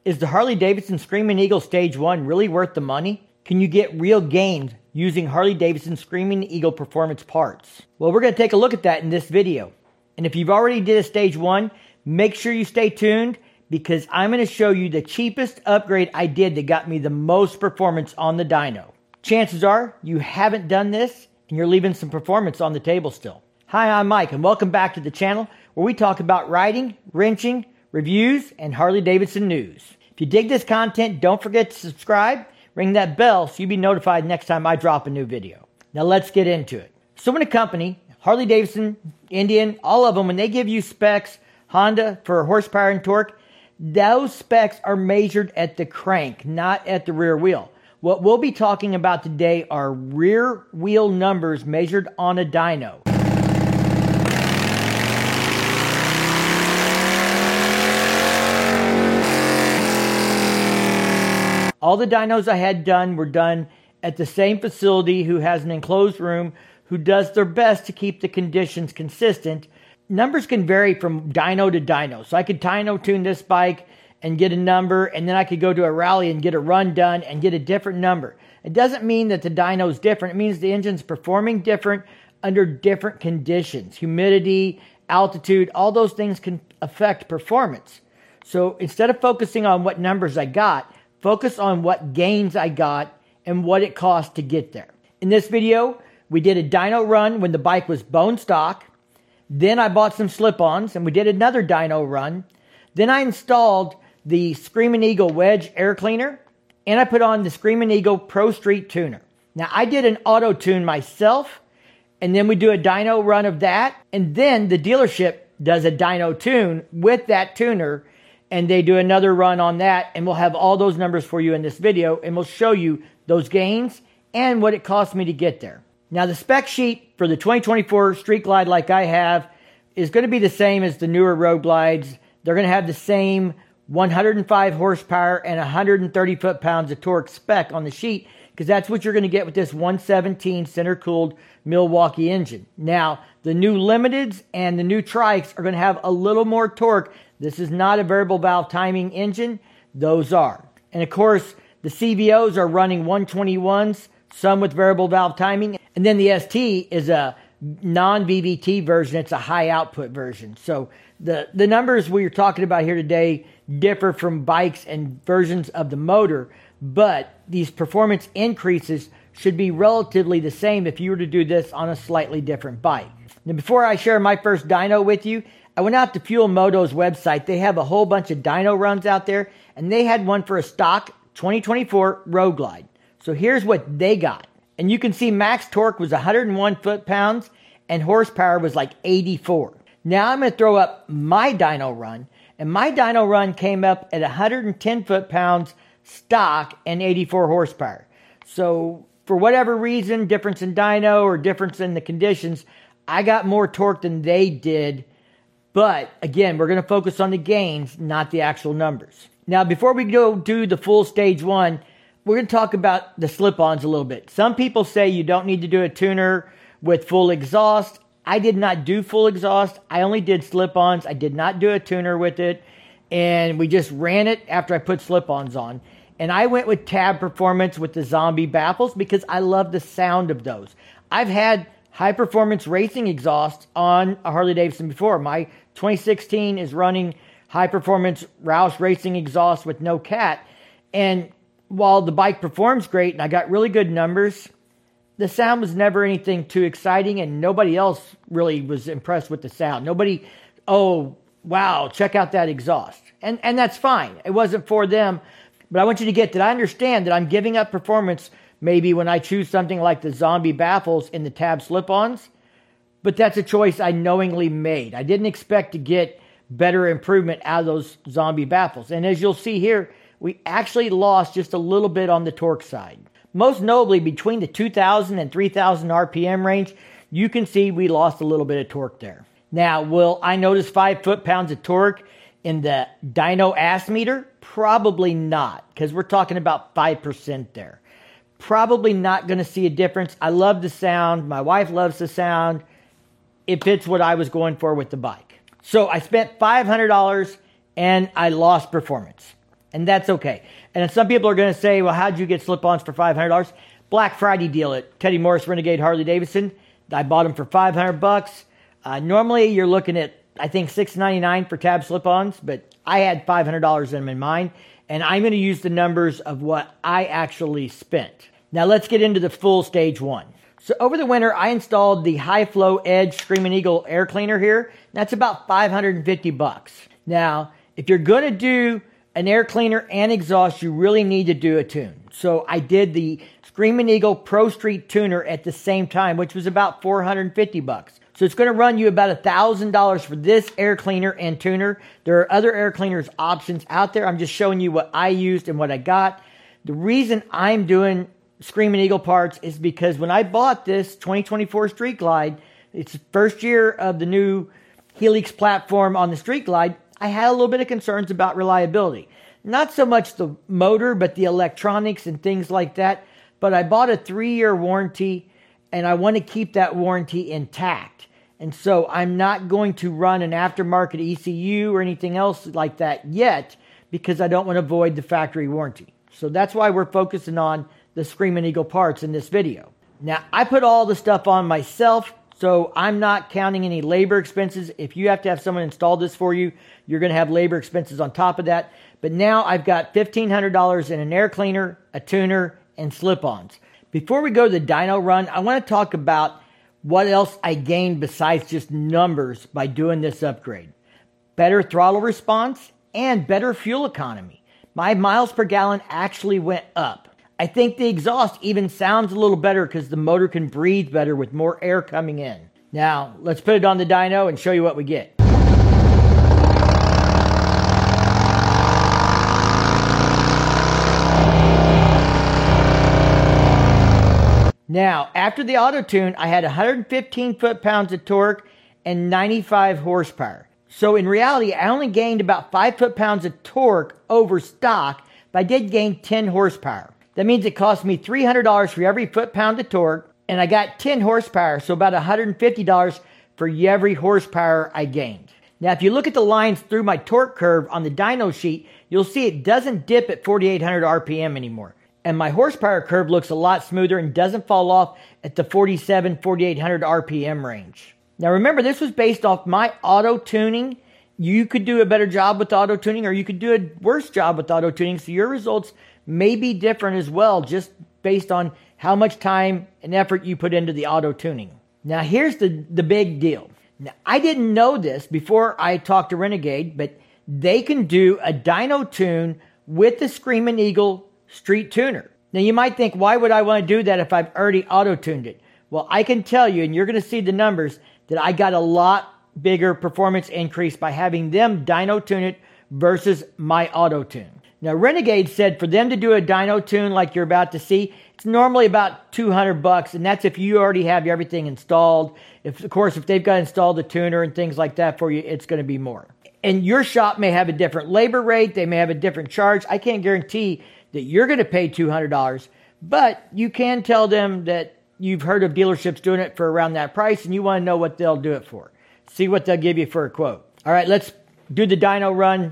Is the Harley-Davidson Screaming Eagle Stage 1 really worth the money? Can you get real gains using Harley-Davidson Screaming Eagle performance parts? Well, we're going to take a look at that in this video. And if you've already did a Stage 1, make sure you stay tuned because I'm going to show you the cheapest upgrade I did that got me the most performance on the dyno. Chances are you haven't done this and you're leaving some performance on the table still. Hi, I'm Mike and welcome back to the channel where we talk about riding, wrenching, reviews, and Harley-Davidson news. If you dig this content, don't forget to subscribe, ring that bell so you'll be notified next time I drop a new video. Now let's get into it. So when a company, Harley-Davidson, Indian, all of them, when they give you specs, Honda for horsepower and torque, those specs are measured at the crank, not at the rear wheel. What we'll be talking about today are rear wheel numbers measured on a dyno. All the dynos I had done were done at the same facility who has an enclosed room who does their best to keep the conditions consistent. Numbers can vary from dyno to dyno. So I could dyno tune this bike and get a number, and then I could go to a rally and get a run done and get a different number. It doesn't mean that the dyno is different. It means the engine's performing different under different conditions. Humidity, altitude, all those things can affect performance. So instead of focusing on what numbers I got, focus on what gains I got and what it cost to get there. In this video, we did a dyno run when the bike was bone stock. Then I bought some slip-ons and we did another dyno run. Then I installed the Screaming Eagle Wedge air cleaner and I put on the Screaming Eagle Pro Street tuner. Now I did an auto tune myself and then we do a dyno run of that. And then the dealership does a dyno tune with that tuner and they do another run on that, and we'll have all those numbers for you in this video, and we'll show you those gains and what it cost me to get there. Now, the spec sheet for the 2024 Street Glide like I have is going to be the same as the newer Road Glides. They're going to have the same 105 horsepower and 130 foot-pounds of torque spec on the sheet because that's what you're going to get with this 117 center-cooled Milwaukee engine. Now, the new Limiteds and the new Trikes are going to have a little more torque. This is not a variable valve timing engine. Those are. And of course, the CVOs are running 121s, some with variable valve timing. And then the ST is a non-VVT version. It's a high output version. So the numbers we're talking about here today differ from bikes and versions of the motor, but these performance increases should be relatively the same if you were to do this on a slightly different bike. Now, before I share my first dyno with you, I went out to Fuel Moto's website. They have a whole bunch of dyno runs out there, and they had one for a stock 2024 Road Glide. So here's what they got. And you can see max torque was 101 foot-pounds, and horsepower was like 84. Now I'm going to throw up my dyno run, and my dyno run came up at 110 foot-pounds stock and 84 horsepower. So for whatever reason, difference in dyno or difference in the conditions, I got more torque than they did. But again, we're going to focus on the gains, not the actual numbers. Now, before we go do the full Stage 1, we're going to talk about the slip-ons a little bit. Some people say you don't need to do a tuner with full exhaust. I did not do full exhaust. I only did slip-ons. I did not do a tuner with it. And we just ran it after I put slip-ons on. And I went with Tab Performance with the Zombie baffles because I love the sound of those. I've had high-performance racing exhaust on a Harley-Davidson before. My 2016 is running high-performance Roush racing exhaust with no cat. And while the bike performs great and I got really good numbers, the sound was never anything too exciting and nobody else really was impressed with the sound. Nobody, oh, wow, check out that exhaust. And that's fine. It wasn't for them. But I want you to get that I understand that I'm giving up performance maybe when I choose something like the Zombie baffles in the Tab slip-ons, but that's a choice I knowingly made. I didn't expect to get better improvement out of those Zombie baffles. And as you'll see here, we actually lost just a little bit on the torque side. Most notably, between the 2,000 and 3,000 RPM range, you can see we lost a little bit of torque there. Now, will I notice 5 foot-pounds of torque in the dyno ass meter? Probably not, because we're talking about 5% there. Probably not going to see a difference. I love the sound. My wife loves the sound. It fits what I was going for with the bike. So I spent $500 and I lost performance. And that's okay. And some people are going to say, well, how'd you get slip-ons for $500? Black Friday deal at Teddy Morris Renegade Harley Davidson. I bought them for $500. Normally, you're looking at, I think, $6.99 for tab slip-ons, but I had $500 in them in mind, and I'm going to use the numbers of what I actually spent. Now, let's get into the full stage one. So over the winter, I installed the High Flow Edge Screaming Eagle air cleaner here. That's about $550. Now, if you're going to do an air cleaner and exhaust, you really need to do a tune. So I did the Screaming Eagle Pro Street tuner at the same time, which was about $450. So it's going to run you about $1,000 for this air cleaner and tuner. There are other air cleaners options out there. I'm just showing you what I used and what I got. The reason I'm doing Screaming Eagle parts is because when I bought this 2024 Street Glide, it's the first year of the new Helix platform on the Street Glide, I had a little bit of concerns about reliability. Not so much the motor, but the electronics and things like that. But I bought a 3-year warranty, and I want to keep that warranty intact. And so I'm not going to run an aftermarket ECU or anything else like that yet, because I don't want to void the factory warranty. So that's why we're focusing on the Screaming Eagle parts in this video. Now, I put all the stuff on myself, so I'm not counting any labor expenses. If you have to have someone install this for you, you're going to have labor expenses on top of that. But now I've got $1,500 in an air cleaner, a tuner, and slip-ons. Before we go to the dyno run, I want to talk about what else I gained besides just numbers by doing this upgrade. Better throttle response and better fuel economy. My miles per gallon actually went up. I think the exhaust even sounds a little better because the motor can breathe better with more air coming in. Now, let's put it on the dyno and show you what we get. Now, after the auto tune, I had 115 foot-pounds of torque and 95 horsepower. So in reality, I only gained about 5 foot-pounds of torque over stock, but I did gain 10 horsepower. That means it cost me $300 for every foot-pound of torque, and I got 10 horsepower, so about $150 for every horsepower I gained. Now, if you look at the lines through my torque curve on the dyno sheet, you'll see it doesn't dip at 4,800 RPM anymore. And my horsepower curve looks a lot smoother and doesn't fall off at the 4,800 RPM range. Now remember, this was based off my auto tuning. You could do a better job with auto tuning, or you could do a worse job with auto tuning, so your results may be different as well, just based on how much time and effort you put into the auto tuning. Now here's the big deal. Now, I didn't know this before I talked to Renegade, but they can do a dyno tune with the Screaming Eagle Street Tuner. Now you might think, why would I want to do that if I've already auto-tuned it? Well, I can tell you, and you're going to see the numbers, that I got a lot bigger performance increase by having them dyno tune it versus my auto tune. Now Renegade said for them to do a dyno tune like you're about to see, it's normally about $200, and that's if you already have everything installed. Of course, if they've got installed the tuner and things like that for you, it's going to be more. And your shop may have a different labor rate, they may have a different charge. I can't guarantee that you're going to pay $200, but you can tell them that you've heard of dealerships doing it for around that price and you want to know what they'll do it for. See what they'll give you for a quote. All right, let's do the dyno run.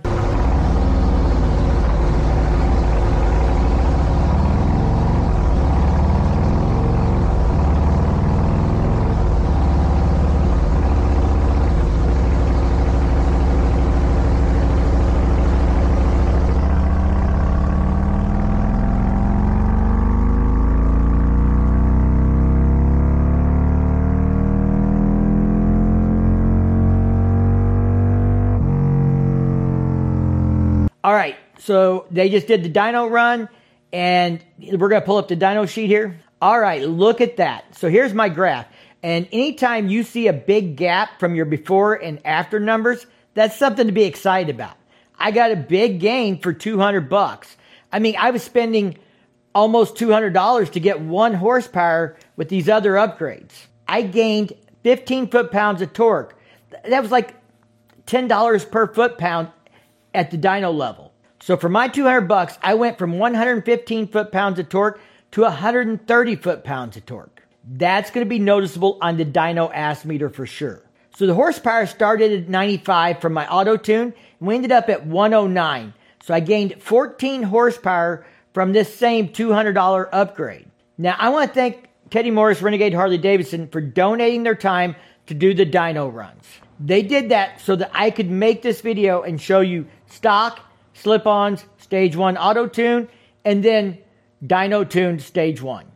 All right, so they just did the dyno run, and we're going to pull up the dyno sheet here. All right, look at that. So here's my graph. And anytime you see a big gap from your before and after numbers, that's something to be excited about. I got a big gain for $200. I mean, I was spending almost $200 to get 1 horsepower with these other upgrades. I gained 15 foot-pounds of torque. That was like $10 per foot-pound at the dyno level. So for my $200, I went from 115 foot-pounds of torque to 130 foot-pounds of torque. That's going to be noticeable on the dyno ass meter for sure. So the horsepower started at 95 from my auto tune, and we ended up at 109. So I gained 14 horsepower from this same $200 upgrade. Now, I want to thank Teddy Morris Renegade Harley-Davidson for donating their time to do the dyno runs. They did that so that I could make this video and show you stock, slip-ons, stage 1 auto-tune, and then dyno-tuned stage 1.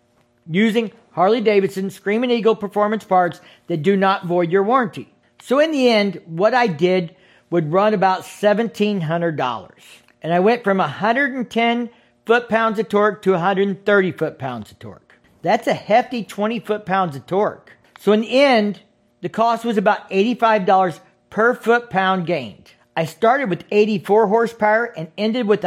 Using Harley-Davidson Screaming Eagle performance parts that do not void your warranty. So in the end, what I did would run about $1,700. And I went from 110 foot-pounds of torque to 130 foot-pounds of torque. That's a hefty 20 foot-pounds of torque. So in the end, the cost was about $85 per foot-pound gained. I started with 84 horsepower and ended with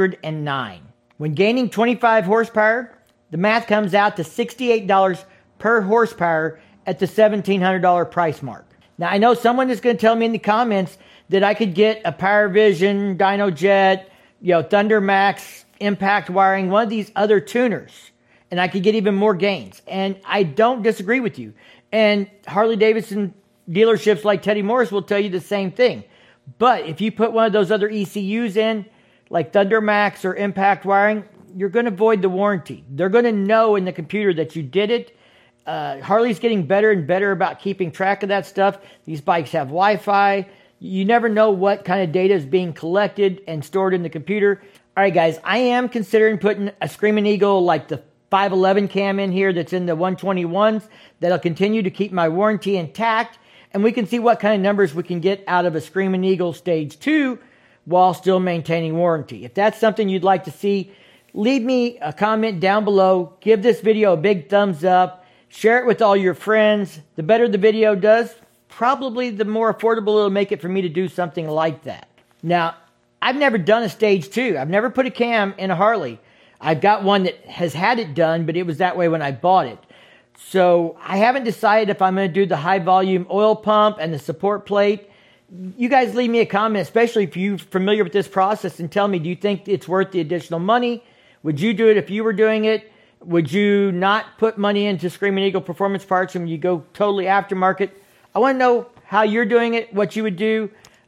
109. When gaining 25 horsepower, the math comes out to $68 per horsepower at the $1,700 price mark. Now, I know someone is going to tell me in the comments that I could get a Power Vision, DynoJet, Thunder Max, Impact Wiring, one of these other tuners, and I could get even more gains. And I don't disagree with you. And Harley-Davidson dealerships like Teddy Morris will tell you the same thing. But if you put one of those other ECUs in, like Thunder Max or Impact Wiring, you're going to void the warranty. They're going to know in the computer that you did it. Harley's getting better and better about keeping track of that stuff. These bikes have Wi-Fi. You never know what kind of data is being collected and stored in the computer. All right, guys, I am considering putting a Screaming Eagle like the 511 cam in here that's in the 121s. That'll continue to keep my warranty intact. And we can see what kind of numbers we can get out of a Screaming Eagle Stage 2 while still maintaining warranty. If that's something you'd like to see, leave me a comment down below. Give this video a big thumbs up. Share it with all your friends. The better the video does, probably the more affordable it'll make it for me to do something like that. Now, I've never done a Stage 2. I've never put a cam in a Harley. I've got one that has had it done, but it was that way when I bought it. So I haven't decided if I'm going to do the high volume oil pump and the support plate. You guys leave me a comment, especially if you're familiar with this process, and tell me, do you think it's worth the additional money? Would you do it if you were doing it? Would you not put money into Screaming Eagle performance parts and you go totally aftermarket? I want to know how you're doing it, what you would do.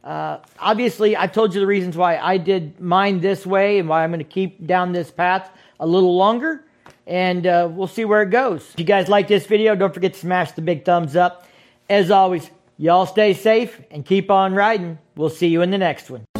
Obviously, I've told you the reasons why I did mine this way and why I'm going to keep down this path a little longer. And we'll see where it goes. If you guys like this video, don't forget to smash the big thumbs up. As always, y'all stay safe and keep on riding. We'll see you in the next one.